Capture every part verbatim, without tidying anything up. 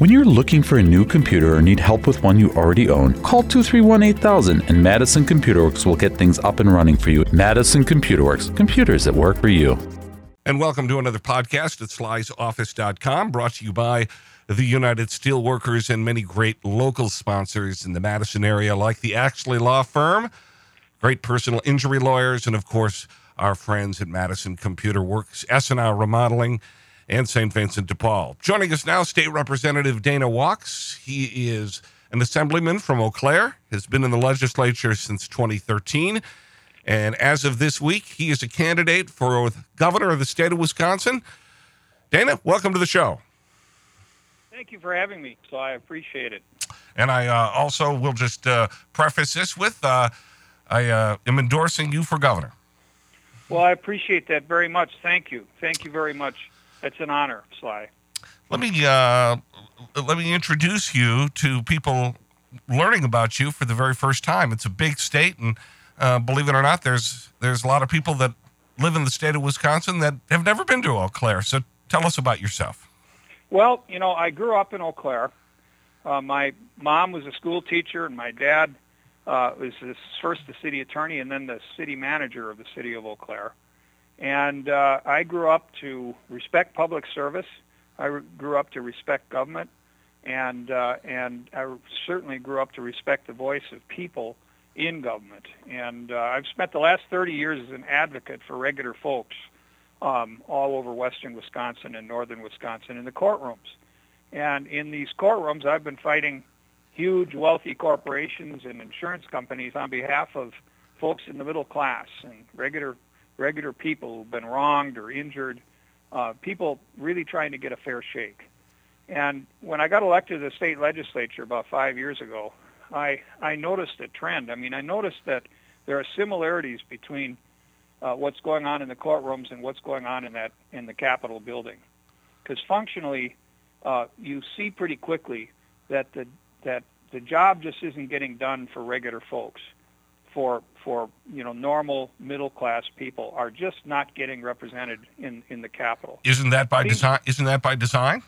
When you're looking for a new computer or need help with one you already own, call two three one, eight thousand and Madison Computer Works will get things up and running for you. Madison Computer Works, computers that work for you. And welcome to another podcast at Sly's Office dot com, brought to you by the United Steelworkers and many great local sponsors in the Madison area, like the Axley Law Firm, great personal injury lawyers, and of course, our friends at Madison Computer Works, S and R Remodeling, and Saint Vincent de Paul. Joining us now, State Representative Dana Wachs. He is an assemblyman from Eau Claire, has been in the legislature since twenty thirteen, and as of this week, he is a candidate for governor of the state of Wisconsin. Dana, welcome to the show. Thank you for having me, so I appreciate it. And I uh, also will just uh, preface this with, uh, I uh, am endorsing you for governor. Well, I appreciate that very much. Thank you. Thank you very much. It's an honor, Sly. Let me uh, let me introduce you to people learning about you for the very first time. It's a big state, and uh, believe it or not, there's there's a lot of people that live in the state of Wisconsin that have never been to Eau Claire. So tell us about yourself. Well, you know, I grew up in Eau Claire. Uh, my mom was a school teacher, and my dad uh, was this, first the city attorney and then the city manager of the city of Eau Claire. And uh, I grew up to respect public service. I re- grew up to respect government, and uh, and I certainly grew up to respect the voice of people in government. And uh, I've spent the last thirty years as an advocate for regular folks um, all over western Wisconsin and northern Wisconsin in the courtrooms. And in these courtrooms, I've been fighting huge, wealthy corporations and insurance companies on behalf of folks in the middle class and regular regular people who've been wronged or injured, uh, people really trying to get a fair shake. And when I got elected to the state legislature about five years ago, I, I noticed a trend. I mean, I noticed that there are similarities between uh, what's going on in the courtrooms and what's going on in that in the Capitol building. Because functionally, uh, you see pretty quickly that the that the job just isn't getting done for regular folks. For for you know normal middle class people are just not getting represented in, in the Capitol. Isn't that by design? Isn't that by design?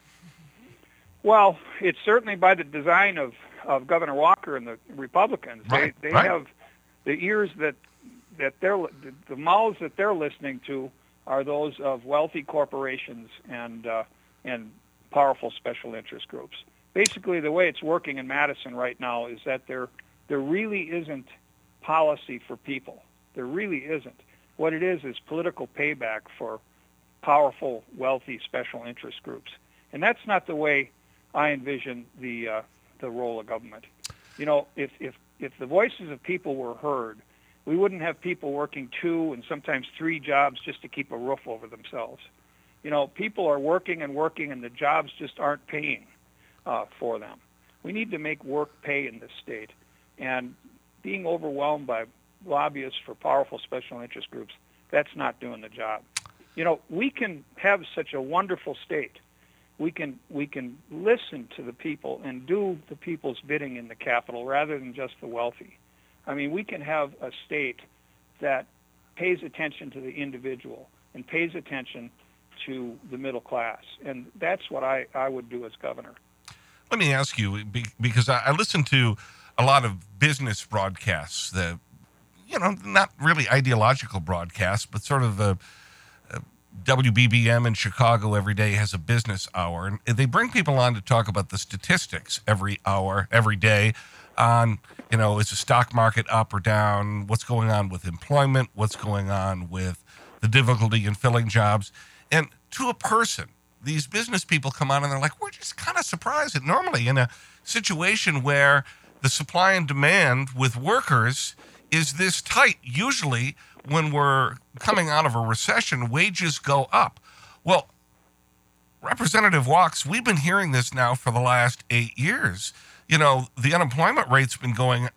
Well, it's certainly by the design of, of Governor Walker and the Republicans. Right, They they right. have the ears that that they're the, the mouths that they're listening to are those of wealthy corporations and uh, and powerful special interest groups. Basically, the way it's working in Madison right now is that there there really isn't policy for people. There really isn't. What it is is political payback for powerful, wealthy special interest groups, and that's not the way I envision the uh, the role of government. You know, if if if the voices of people were heard, we wouldn't have people working two and sometimes three jobs just to keep a roof over themselves. You know, people are working and working, and the jobs just aren't paying uh, for them. We need to make work pay in this state, and being overwhelmed by lobbyists for powerful special interest groups, that's not doing the job. You know, we can have such a wonderful state. We can we can listen to the people and do the people's bidding in the Capitol rather than just the wealthy. I mean, we can have a state that pays attention to the individual and pays attention to the middle class. And that's what I, I would do as governor. Let me ask you, because I, I listen to a lot of business broadcasts, that, you know, not really ideological broadcasts, but sort of the uh, W B B M in Chicago every day has a business hour. And they bring people on to talk about the statistics every hour, every day on, you know, is the stock market up or down? What's going on with employment? What's going on with the difficulty in filling jobs? And to a person, these business people come on and they're like, we're just kind of surprised that normally in a situation where the supply and demand with workers is this tight, usually when we're coming out of a recession, wages go up. Well, Representative Wachs, we've been hearing this now for the last eight years. You know, the unemployment rate's been going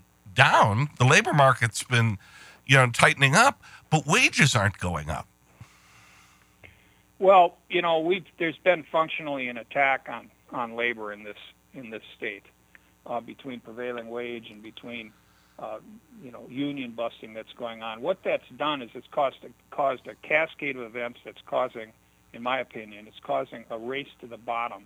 down. The labor market's been, you know, tightening up, but wages aren't going up. Well, you know, we've there's been functionally an attack on, on labor in this in this state uh, between prevailing wage and between uh, you know union busting that's going on. What that's done is it's caused a, caused a cascade of events that's causing, in my opinion, it's causing a race to the bottom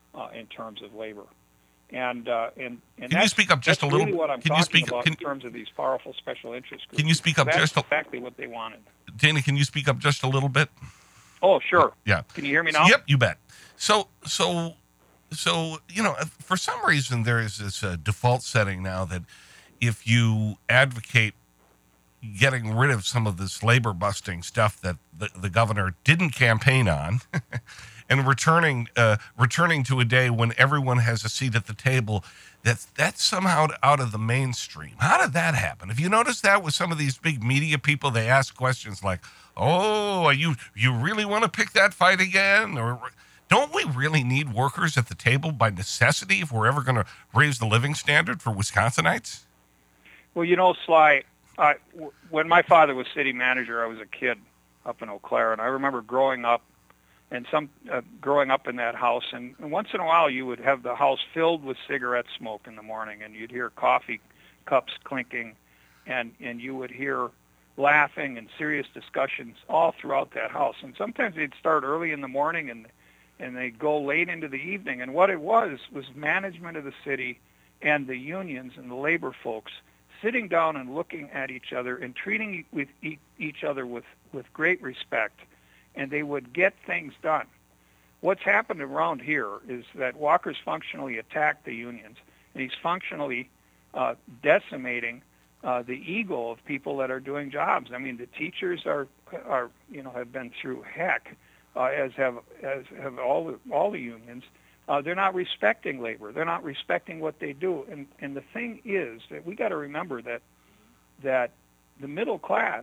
uh, in terms of labor. And uh, and, and can that's, you speak up just that's a little? really what I'm can talking you speak, about can, in terms of these powerful special interest groups. Can you speak up that's just a, exactly what they wanted. Dana, can you speak up just a little bit? Oh, sure. Yeah. Can you hear me now? Yep, you bet. So, so, so, you know, for some reason there is this uh, default setting now that if you advocate getting rid of some of this labor busting stuff that the, the governor didn't campaign on and returning, uh, returning to a day when everyone has a seat at the table, that's, that's somehow out of the mainstream. How did that happen? Have you noticed that with some of these big media people? They ask questions like, oh, are you, you really want to pick that fight again? Or don't we really need workers at the table by necessity if we're ever going to raise the living standard for Wisconsinites? Well, you know, Sly, I, w- when my father was city manager, I was a kid up in Eau Claire, and I remember growing up and some uh, growing up in that house, and, and once in a while you would have the house filled with cigarette smoke in the morning, and you'd hear coffee cups clinking, and, and you would hear laughing and serious discussions all throughout that house. And sometimes they'd start early in the morning and and they'd go late into the evening. And what it was was management of the city and the unions and the labor folks sitting down and looking at each other and treating with each other with, with great respect, and they would get things done. What's happened around here is that Walker's functionally attacked the unions, and he's functionally uh, decimating uh, the ego of people that are doing jobs. I mean, the teachers are, are you know, have been through heck, uh, as have as have all the all the unions. Uh, they're not respecting labor. They're not respecting what they do. And and the thing is that we got to remember that that the middle class,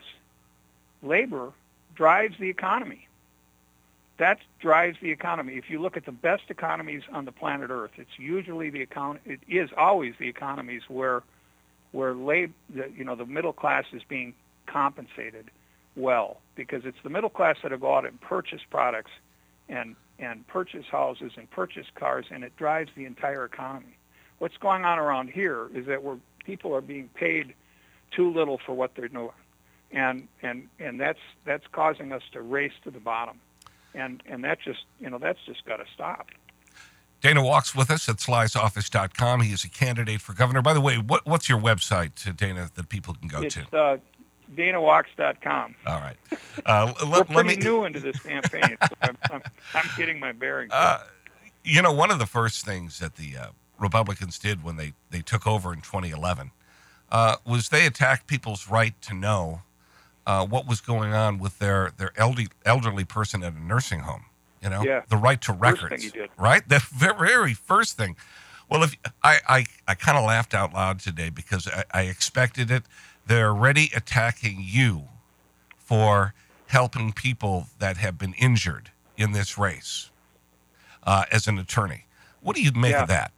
labor, drives the economy. That drives the economy. If you look at the best economies on the planet Earth, it's usually the econ- It is always the economies where where lab- the, you know the middle class is being compensated well, because it's the middle class that go out and purchase products and and purchase houses and purchase cars, and it drives the entire economy. What's going on around here is that we're, people are being paid too little for what they're doing, and and and that's that's causing us to race to the bottom, and and that just you know that's just got to stop. Dana Walk's with us at Sly's Office dot com. He is a candidate for governor. By the way, what what's your website, Dana, that people can go it's, to? Uh, Dana Walks dot com. All right. Uh, We're let, pretty let me, new into this campaign, so I'm, I'm, I'm getting my bearings. Uh, you know, one of the first things that the uh, Republicans did when they, they took over in twenty eleven uh, was they attacked people's right to know uh, what was going on with their, their elderly, elderly person at a nursing home. You know, yeah. the right to First records, thing he did. right? The very first thing. Well, if I, I, I kind of laughed out loud today because I, I expected it. They're already attacking you for helping people that have been injured in this race uh, as an attorney. What do you make yeah. of that?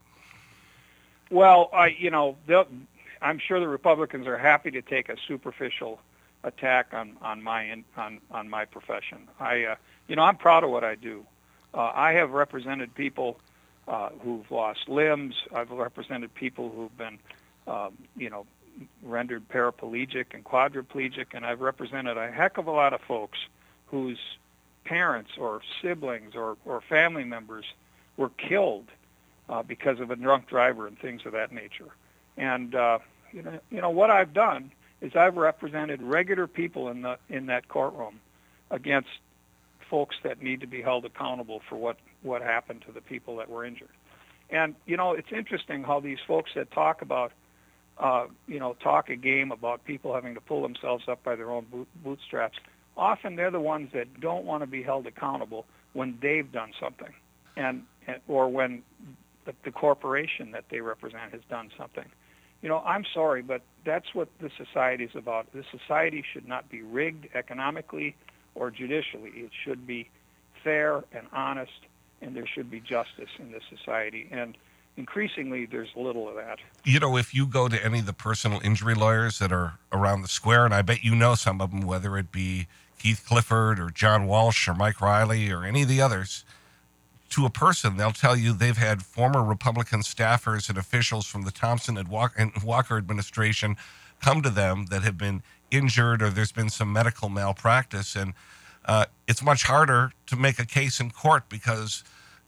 Well, I, you know, I'm sure the Republicans are happy to take a superficial attack on, on my on, on my profession. I, uh, you know, I'm proud of what I do. Uh, I have represented people uh, who've lost limbs. I've represented people who've been, um, you know, rendered paraplegic and quadriplegic, and I've represented a heck of a lot of folks whose parents or siblings or, or family members were killed uh, because of a drunk driver and things of that nature. And uh, you know, you know what I've done is I've represented regular people in the in that courtroom against folks that need to be held accountable for what, what happened to the people that were injured. And you know, it's interesting how these folks that talk about Uh, you know, talk a game about people having to pull themselves up by their own boot, bootstraps. Often they're the ones that don't want to be held accountable when they've done something, and, and or when the, the corporation that they represent has done something. You know, I'm sorry, but that's what the society is about. The society should not be rigged economically or judicially. It should be fair and honest, and there should be justice in this society. And increasingly, there's little of that. You know, if you go to any of the personal injury lawyers that are around the square, and I bet you know some of them, whether it be Keith Clifford or John Walsh or Mike Riley or any of the others, to a person, they'll tell you they've had former Republican staffers and officials from the Thompson and Walker administration come to them that have been injured or there's been some medical malpractice. And uh, it's much harder to make a case in court because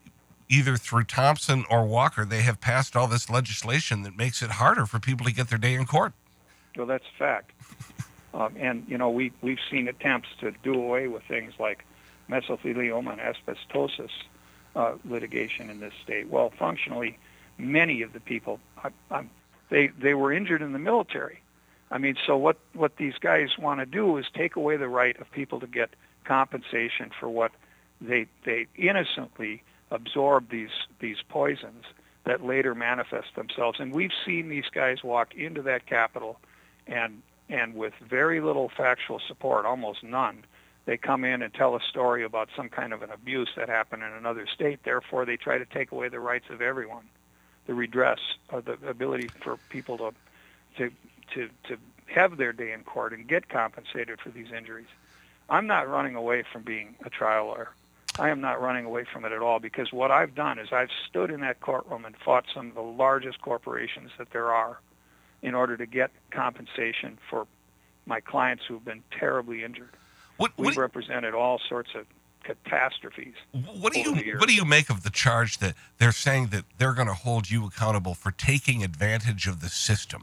either through Thompson or Walker, they have passed all this legislation that makes it harder for people to get their day in court. Well, that's a fact. Um, and, you know, we, we've seen attempts to do away with things like mesothelioma and asbestosis uh, litigation in this state. Well, functionally, many of the people, I, I'm, they, they were injured in the military. I mean, so what, what these guys want to do is take away the right of people to get compensation for what they they innocently absorb these these poisons that later manifest themselves. And we've seen these guys walk into that Capitol and and with very little factual support, almost none, they come in and tell a story about some kind of an abuse that happened in another state. Therefore, they try to take away the rights of everyone, the redress, or the ability for people to to to to have their day in court and get compensated for these injuries. I'm not running away from being a trial lawyer. I am not running away from it at all, because what I've done is I've stood in that courtroom and fought some of the largest corporations that there are in order to get compensation for my clients who've been terribly injured. What, what We've do, represented all sorts of catastrophes. What do over the you years. what do you make of the charge that they're saying that they're going to hold you accountable for taking advantage of the system?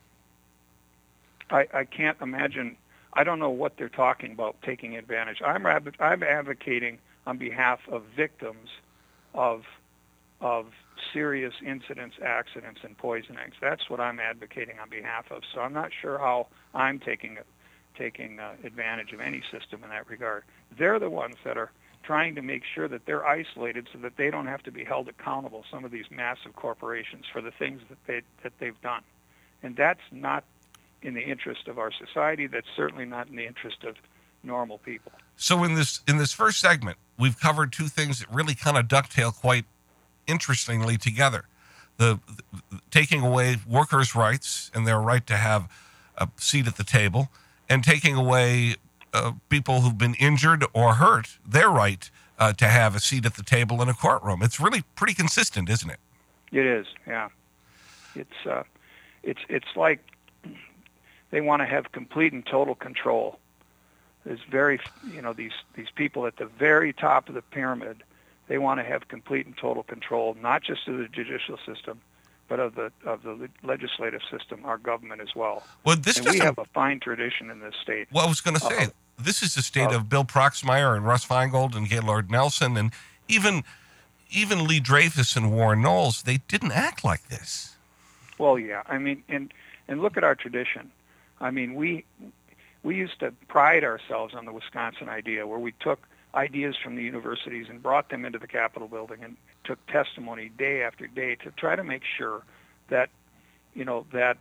I, I can't imagine. I don't know what they're talking about, taking advantage. I'm I'm advocating on behalf of victims of of serious incidents, accidents, and poisonings. That's what I'm advocating on behalf of. So I'm not sure how I'm taking taking uh, advantage of any system in that regard. They're the ones that are trying to make sure that they're isolated so that they don't have to be held accountable, some of these massive corporations, for the things that they that they've done. And that's not in the interest of our society. That's certainly not in the interest of normal people. So in this in this first segment, we've covered two things that really kind of dovetail quite interestingly together. The, the taking away workers' rights and their right to have a seat at the table, and taking away uh, people who've been injured or hurt, their right uh, to have a seat at the table in a courtroom. It's really pretty consistent, isn't it? It is, yeah. It's uh, it's it's like they want to have complete and total control. There's very, you know, these these people at the very top of the pyramid. They want to have complete and total control, not just of the judicial system, but of the of the legislative system, our government as well. Well, this and we doesn't- have a fine tradition in this state. Well, I was going to say, Uh, this is the state uh, of Bill Proxmire and Russ Feingold and Gaylord Nelson, and even even Lee Dreyfus and Warren Knowles. They didn't act like this. Well, yeah. I mean, and and look at our tradition. I mean, we we used to pride ourselves on the Wisconsin idea, where we took ideas from the universities and brought them into the Capitol building and took testimony day after day to try to make sure that, you know, that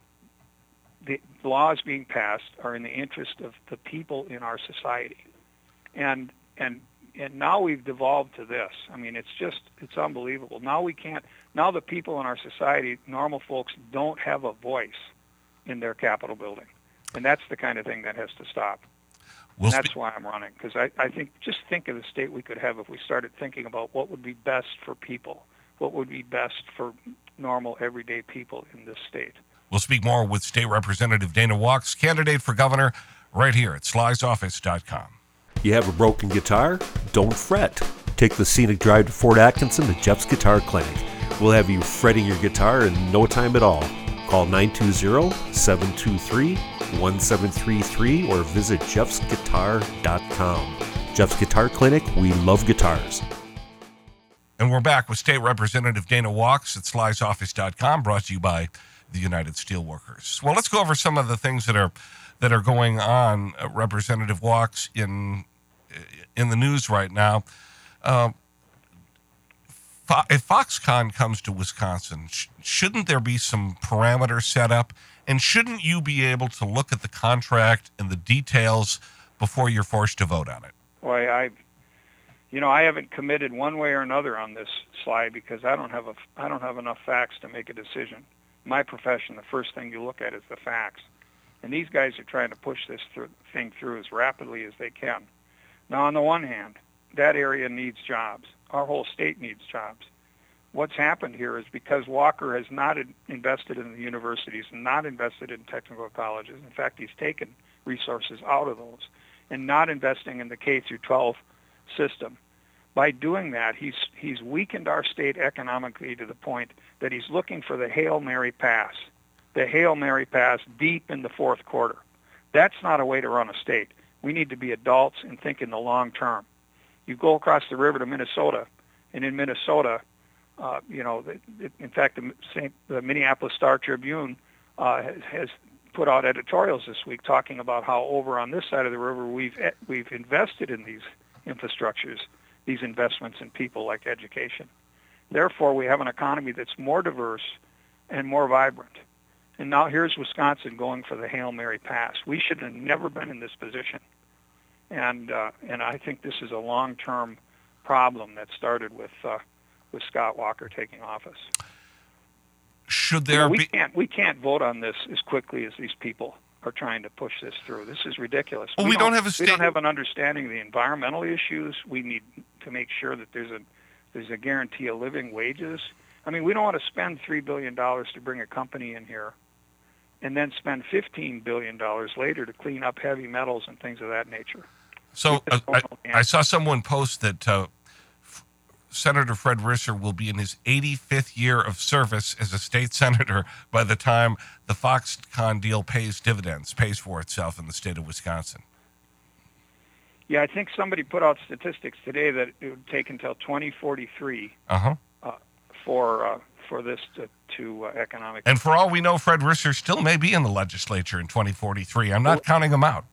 the laws being passed are in the interest of the people in our society. And and and now we've devolved to this. I mean, it's just, it's unbelievable. Now we can't, now the people in our society, normal folks, don't have a voice in their Capitol building. And that's the kind of thing that has to stop. We'll And that's spe- why I'm running, because I, I think, just think of the state we could have if we started thinking about what would be best for people, what would be best for normal, everyday people in this state. We'll speak more with State Representative Dana Walks, candidate for governor, right here at Sly's Office dot com. You have a broken guitar? Don't fret. Take the scenic drive to Fort Atkinson to Jeff's Guitar Clinic. We'll have you fretting your guitar in no time at all. Call nine two zero, seven two three, one seven three three or visit jeffs guitar dot com. Jeff's Guitar Clinic, we love guitars. And we're back with State Representative Dana Walks at Sly's Office dot com, brought to you by the United Steelworkers. Well, let's go over some of the things that are that are going on, uh, Representative Walks, in in the news right now. Uh, Fo- if Foxconn comes to Wisconsin, sh- shouldn't there be some parameters set up? And shouldn't you be able to look at the contract and the details before you're forced to vote on it? Boy, I, you know, I haven't committed one way or another on this slide because I don't have a, I don't have enough facts to make a decision. My profession, the first thing you look at is the facts, and these guys are trying to push this through, thing through as rapidly as they can. Now, on the one hand, that area needs jobs. Our whole state needs jobs. What's happened here is because Walker has not in- invested in the universities, not invested in technical colleges. In fact, he's taken resources out of those, and not investing in the K through twelve system. by doing that, he's he's weakened our state economically to the point that he's looking for the Hail Mary pass, the Hail Mary pass deep in the fourth quarter. That's not a way to run a state. We need to be adults and think in the long term. You go across the river to Minnesota, and in Minnesota, uh, you know, the, the, in fact, the, Saint, the Minneapolis Star Tribune uh, has, has put out editorials this week talking about how over on this side of the river we've we've invested in these infrastructures, these investments in people like education. Therefore, we have an economy that's more diverse and more vibrant. And now here's Wisconsin going for the Hail Mary pass. We should have never been in this position. And uh, and I think this is a long-term problem that started with uh, with Scott Walker taking office. Should there you know, we be... can't we can't vote on this as quickly as these people are trying to push this through. This is ridiculous. Well, we, we don't, don't have a state... we don't have an understanding of the environmental issues. We need to make sure that there's a there's a guarantee of living wages. I mean, we don't want to spend three billion dollars to bring a company in here and then spend fifteen billion dollars later to clean up heavy metals and things of that nature. So uh, I, I saw someone post that uh, F- Senator Fred Risser will be in his eighty-fifth year of service as a state senator by the time the Foxconn deal pays dividends, pays for itself in the state of Wisconsin. Yeah, I think somebody put out statistics today that it would take until twenty forty-three uh-huh. uh, for uh, for this to, to uh, economic... And for all we know, Fred Risser still may be in the legislature in twenty forty-three. I'm not well, counting him out.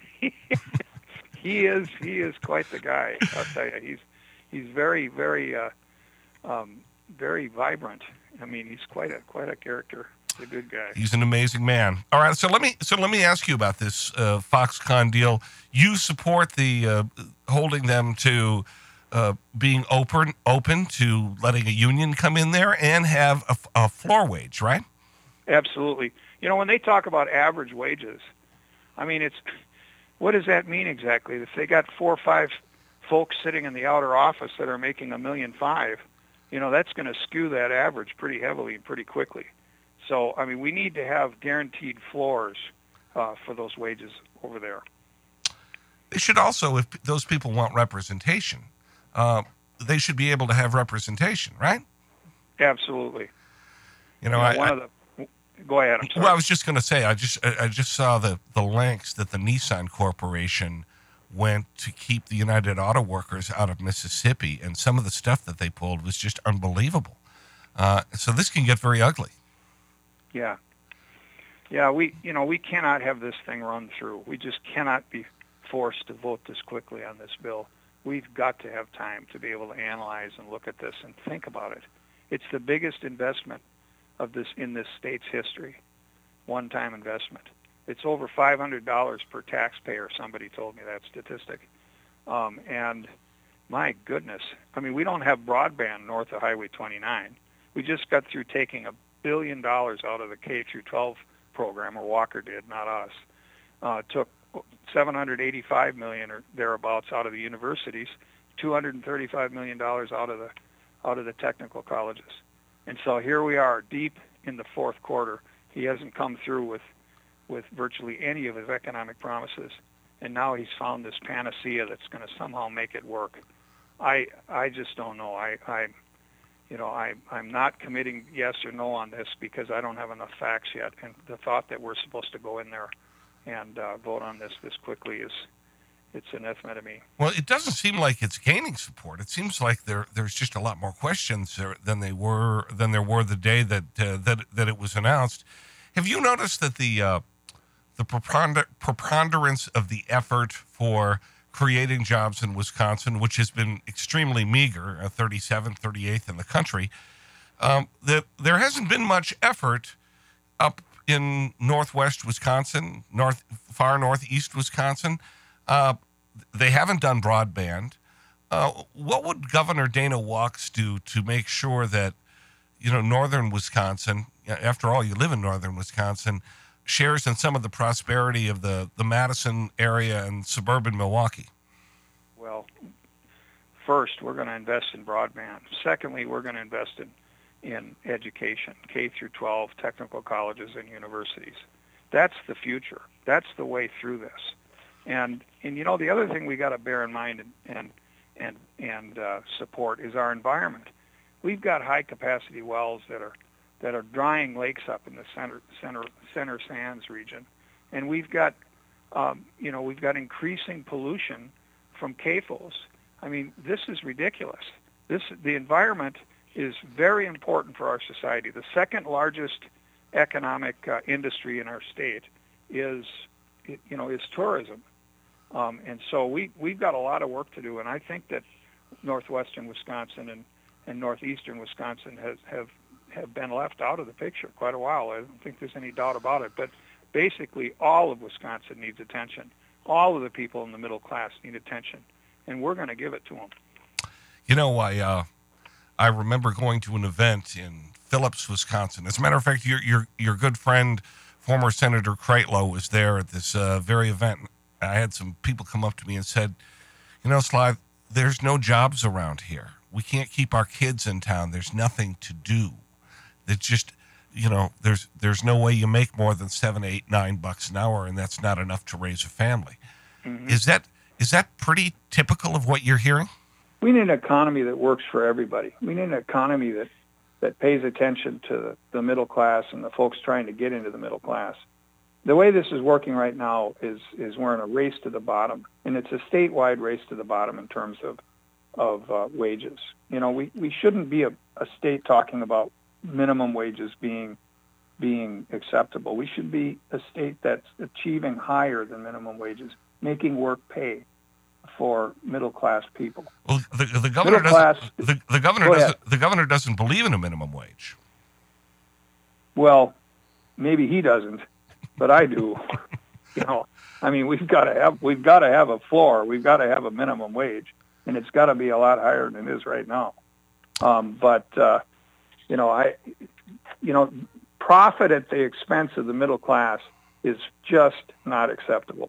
He is he is quite the guy. I'll tell you, he's he's very very uh, um, very vibrant. I mean, he's quite a quite a character. He's a good guy. He's an amazing man. All right, so let me so let me ask you about this uh, Foxconn deal. You support the uh, holding them to uh, being open open to letting a union come in there and have a, a floor wage, right? Absolutely. You know, when they talk about average wages, I mean, it's. What does that mean exactly? If they got four or five folks sitting in the outer office that are making a million five, you know, that's going to skew that average pretty heavily and pretty quickly. So, I mean, we need to have guaranteed floors uh, for those wages over there. They should also, if those people want representation, uh, they should be able to have representation, right? Absolutely. You know, you know I... one I of the Go ahead. I'm sorry. Well, I was just going to say, I just I just saw the, the lengths that the Nissan Corporation went to keep the United Auto Workers out of Mississippi, and some of the stuff that they pulled was just unbelievable. Uh, so this can get very ugly. Yeah. Yeah, we you know, we cannot have this thing run through. We just cannot be forced to vote this quickly on this bill. We've got to have time to be able to analyze and look at this and think about it. It's the biggest investment of this in this state's history, one-time investment. It's over five hundred dollars per taxpayer. Somebody told me that statistic. Um, and my goodness, I mean, we don't have broadband north of Highway twenty-nine. We just got through taking a billion dollars out of the K through twelve program, or Walker did, not us. Uh, took seven hundred eighty-five million dollars or thereabouts out of the universities, two hundred thirty-five million dollars out of the out of the technical colleges. And so here we are, deep in the fourth quarter. He hasn't come through with, with virtually any of his economic promises, and now he's found this panacea that's going to somehow make it work. I I just don't know. I, I you know, I I'm not committing yes or no on this because I don't have enough facts yet. And the thought that we're supposed to go in there and uh, vote on this this quickly is. It's anathema to me. Well, it doesn't seem like it's gaining support. It seems like there there's just a lot more questions there than they were than there were the day that uh, that that it was announced. Have you noticed that the uh, the preponder- preponderance of the effort for creating jobs in Wisconsin, which has been extremely meager, uh, thirty-seventh, thirty-eighth in the country, um, that there hasn't been much effort up in northwest Wisconsin, north far northeast Wisconsin. Uh, they haven't done broadband. Uh, what would Governor Dana Walkes do to make sure that, you know, northern Wisconsin, after all, you live in northern Wisconsin, shares in some of the prosperity of the, the Madison area and suburban Milwaukee? Well, first, we're going to invest in broadband. Secondly, we're going to invest in, in education, K through twelve, technical colleges and universities. That's the future. That's the way through this. And, and you know, the other thing we got to bear in mind, and, and and and uh, support is our environment. We've got high capacity wells that are that are drying lakes up in the center center center sands region, and we've got um, you know we've got increasing pollution from C A F Os. I mean, this is ridiculous. This the environment is very important for our society. The second largest economic uh, industry in our state is you know is tourism, um, and so we we've got a lot of work to do. And I think that northwestern Wisconsin and, and northeastern Wisconsin has have have been left out of the picture quite a while. I don't think there's any doubt about it. But basically, all of Wisconsin needs attention. All of the people in the middle class need attention, and we're going to give it to them. You know, I uh, I remember going to an event in Phillips, Wisconsin. As a matter of fact, your your your good friend, former Senator Kreitlow, was there at this uh, very event. I had some people come up to me and said, you know, Sly, there's no jobs around here. We can't keep our kids in town. There's nothing to do. It's just, you know, there's there's no way you make more than seven, eight, nine bucks an hour, and that's not enough to raise a family. Mm-hmm. Is that is that pretty typical of what you're hearing? We need an economy that works for everybody. We need an economy that, that pays attention to the, the middle class and the folks trying to get into the middle class. The way this is working right now is is we're in a race to the bottom, and it's a statewide race to the bottom in terms of of uh, wages. You know, we, we shouldn't be a, a state talking about minimum wages being being acceptable. We should be a state that's achieving higher than minimum wages, making work pay for middle class people. Well, the, the governor middle doesn't. class, the, the governor doesn't. The governor doesn't believe in a minimum wage. Well, maybe he doesn't, but I do. You know, I mean, we've got to have we've got to have a floor. We've got to have a minimum wage, and it's got to be a lot higher than it is right now. Um, but uh, you know, I, you know, profit at the expense of the middle class is just not acceptable,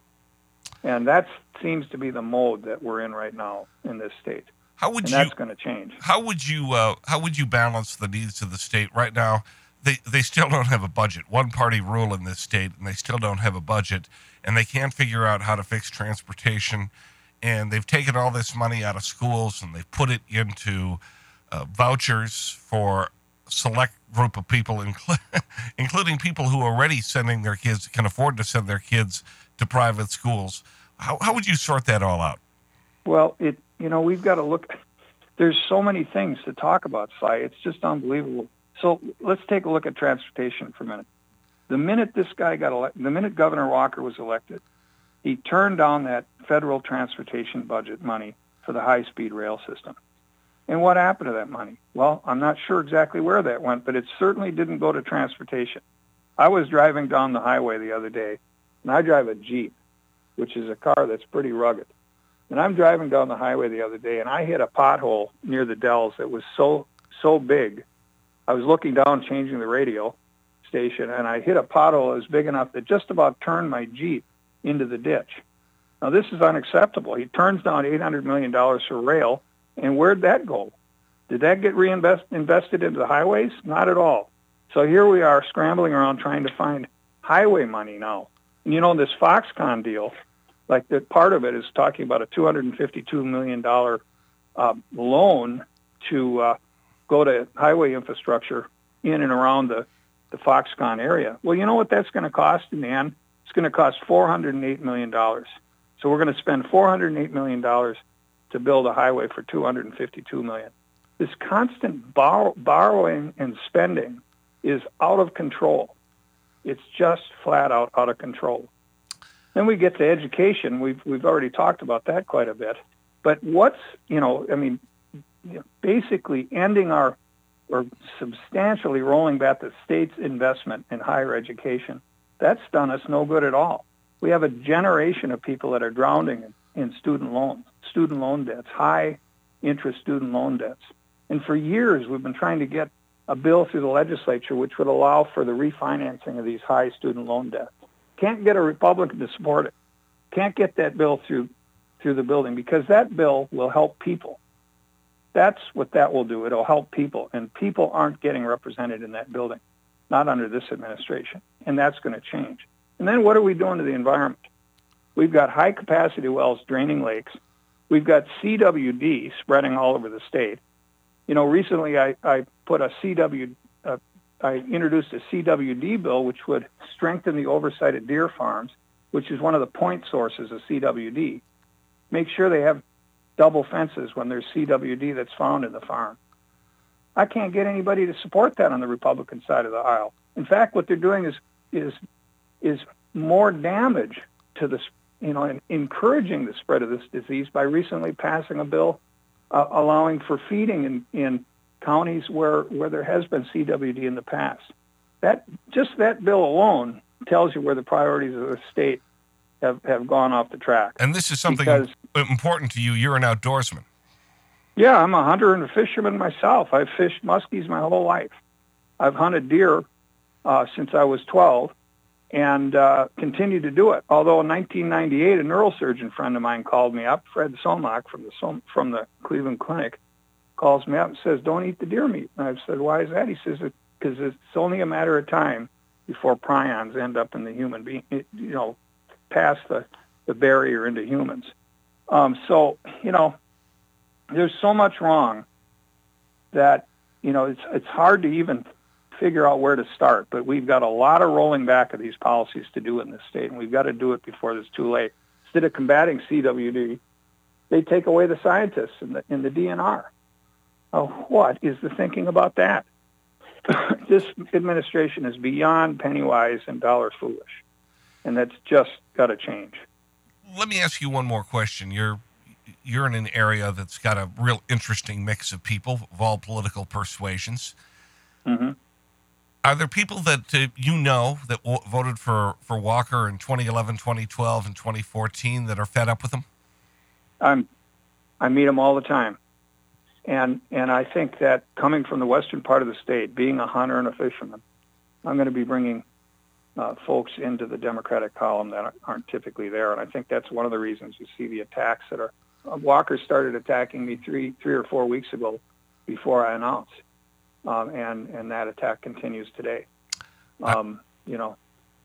and that seems to be the mode that we're in right now in this state. How would and you? That's going to change. How would you? Uh, how would you balance the needs of the state right now? They they still don't have a budget. One party rule in this state, and they still don't have a budget, and they can't figure out how to fix transportation. And they've taken all this money out of schools and they've put it into uh, vouchers for a select group of people, incl- including people who are already sending their kids, can afford to send their kids to private schools. How how would you sort that all out? Well, it you know we've got to look. There's so many things to talk about, Cy. It's just unbelievable. So let's take a look at transportation for a minute. The minute this guy got elected, the minute Governor Walker was elected, he turned down that federal transportation budget money for the high-speed rail system. And what happened to that money? Well, I'm not sure exactly where that went, but it certainly didn't go to transportation. I was driving down the highway the other day, and I drive a Jeep, which is a car that's pretty rugged. And I'm driving down the highway the other day, and I hit a pothole near the Dells that was so so big. I was looking down, changing the radio station, and I hit a pothole that was big enough that just about turned my Jeep into the ditch. Now, this is unacceptable. He turns down eight hundred million dollars for rail, and where'd that go? Did that get reinvest, invested into the highways? Not at all. So here we are scrambling around trying to find highway money now. And you know, this Foxconn deal, like the part of it is talking about a two hundred fifty-two million dollars uh, loan to uh, go to highway infrastructure in and around the, the Foxconn area. Well, you know what that's going to cost in the end? It's going to cost four hundred eight million dollars. So we're going to spend four hundred eight million dollars to build a highway for two hundred fifty-two million dollars. This constant borrow, borrowing and spending is out of control. It's just flat out out of control. Then we get to education. We've we've already talked about that quite a bit. But what's, you know, I mean, you know, basically ending our, or substantially rolling back the state's investment in higher education, that's done us no good at all. We have a generation of people that are drowning in, in student loans, student loan debts, high interest student loan debts. And for years, we've been trying to get a bill through the legislature which would allow for the refinancing of these high student loan debts. Can't get a Republican to support it. Can't get that bill through through the building because that bill will help people. That's what that will do. It'll help people, and people aren't getting represented in that building, not under this administration, and that's going to change. And then what are we doing to the environment? We've got high-capacity wells draining lakes. We've got C W D spreading all over the state. You know, recently I, I put a C W, uh, I introduced a C W D bill which would strengthen the oversight of deer farms, which is one of the point sources of C W D. Make sure they have double fences when there's C W D that's found in the farm. I can't get anybody to support that on the Republican side of the aisle. In fact, what they're doing is is is more damage to the, you know, and encouraging the spread of this disease by recently passing a bill uh, allowing for feeding in, in counties where, where there has been C W D in the past. That just that bill alone tells you where the priorities of the state have, have gone off the track. And this is something because, important to you. You're an outdoorsman. Yeah, I'm a hunter and a fisherman myself. I've fished muskies my whole life. I've hunted deer uh, since I was twelve and uh, continue to do it. Although in nineteen ninety-eight, a neurosurgeon friend of mine called me up, Fred Somak from the Som- from the Cleveland Clinic, calls me up and says, don't eat the deer meat. And I said, why is that? He says, because it's only a matter of time before prions end up in the human being, you know, past the, the barrier into humans. Um, so, you know, there's so much wrong that, you know, it's it's hard to even figure out where to start. But we've got a lot of rolling back of these policies to do in this state, and we've got to do it before it's too late. Instead of combating C W D, they take away the scientists in the in the D N R. Oh, what is the thinking about that? This administration is beyond penny wise and dollar foolish, and that's just got to change. Let me ask you one more question. You're you're in an area that's got a real interesting mix of people of all political persuasions. Mm-hmm. Are there people that uh, you know that w- voted for, for Walker in twenty eleven, twenty twelve, and twenty fourteen that are fed up with him? I'm, I meet them all the time. And and I think that coming from the western part of the state, being a hunter and a fisherman, I'm going to be bringing uh, folks into the Democratic column that aren't typically there. And I think that's one of the reasons you see the attacks that are... Uh, Walker started attacking me three three or four weeks ago before I announced. Um, and, and that attack continues today. Um, you know,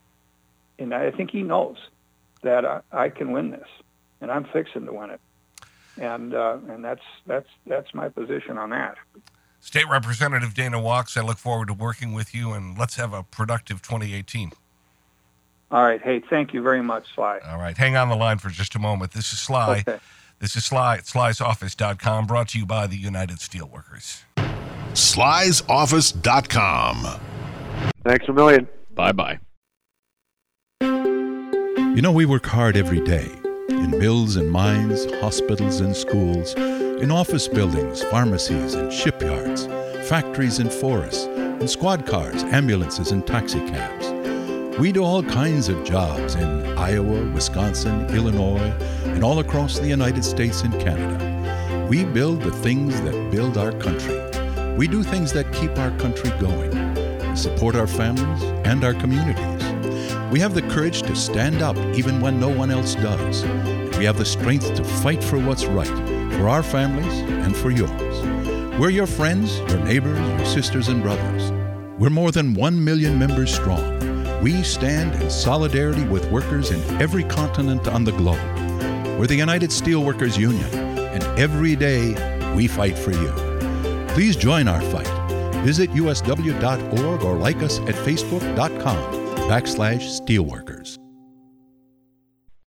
and I think he knows that I, I can win this, and I'm fixing to win it. And uh, and that's that's that's my position on that. State Representative Dana Wachs, I look forward to working with you, and let's have a productive twenty eighteen. All right. Hey, thank you very much, Sly. All right. Hang on the line for just a moment. This is Sly. Okay. This is Sly at slys office dot com, brought to you by the United Steelworkers. slys office dot com. Thanks a million. Bye-bye. You know, we work hard every day. In mills and mines, hospitals and schools, in office buildings, pharmacies and shipyards, factories and forests, in squad cars, ambulances and taxi cabs. We do all kinds of jobs in Iowa, Wisconsin, Illinois, and all across the United States and Canada. We build the things that build our country. We do things that keep our country going, we support our families and our communities. We have the courage to stand up even when no one else does. And we have the strength to fight for what's right, for our families and for yours. We're your friends, your neighbors, your sisters and brothers. We're more than one million members strong. We stand in solidarity with workers in every continent on the globe. We're the United Steelworkers Union, and every day we fight for you. Please join our fight. Visit U S W dot org or like us at facebook dot com backslash steelworkers.